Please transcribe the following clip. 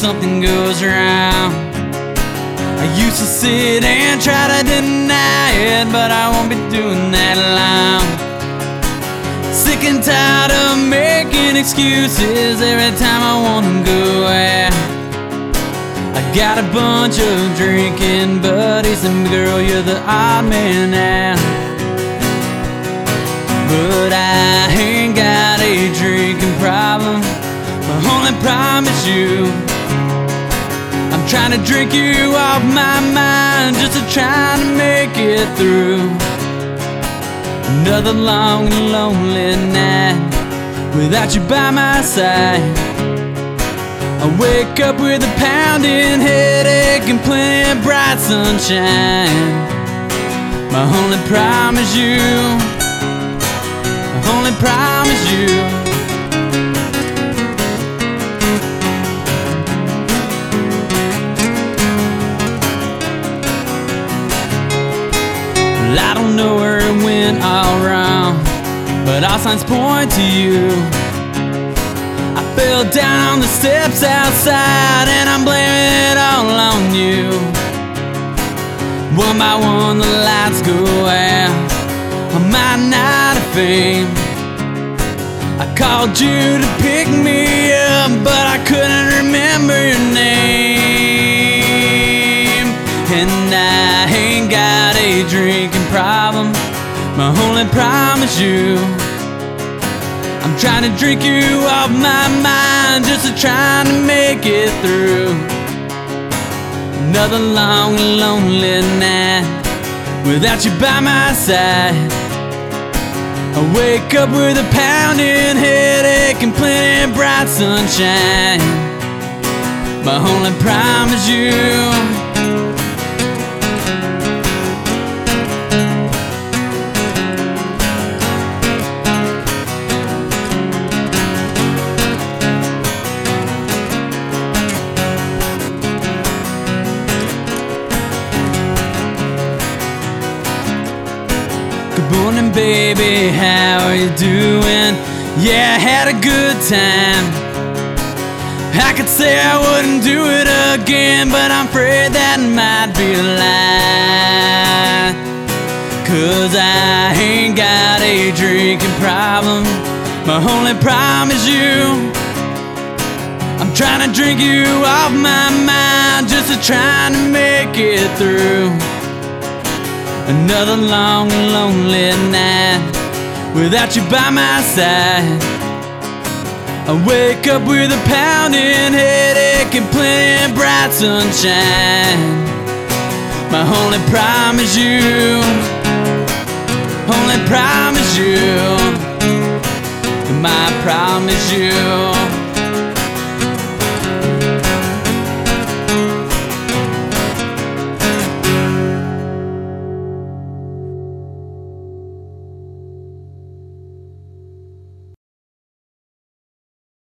something goes wrong. I used to sit and try to deny it, but I won't be doing that long. Sick and tired of making excuses every time I wanna go out. I got a bunch of drinking buddies, and girl, you're the odd man out. But I ain't got a drinking problem. My only problem is you. I'm trying to drink you off my mind, just to try to make it through another long and lonely night without you by my side. I wake up with a pounding headache and plenty of bright sunshine. My only problem is you. My only problem is you. I don't know where it went all wrong, but all signs point to you. I fell down on the steps outside, and I'm blaming it all on you. One by one the lights go out on my night of fame. I called you to pick me up, but I couldn't remember your name. And I ain't got a drinking problem. My only problem is you. I'm trying to drink you off my mind, just to try to make it through another long and lonely night without you by my side. I wake up with a pounding headache and plenty of bright sunshine. My only problem is you. Good morning, baby, how are you doing? Yeah, I had a good time. I could say I wouldn't do it again, but I'm afraid that might be a lie. 'Cause I ain't got a drinking problem. My only problem is you. I'm trying to drink you off my mind, just to try to make it through another long and lonely night without you by my side. I wake up with a pounding headache and plenty of bright sunshine. My only problem is you. Only problem is you. My problem is you.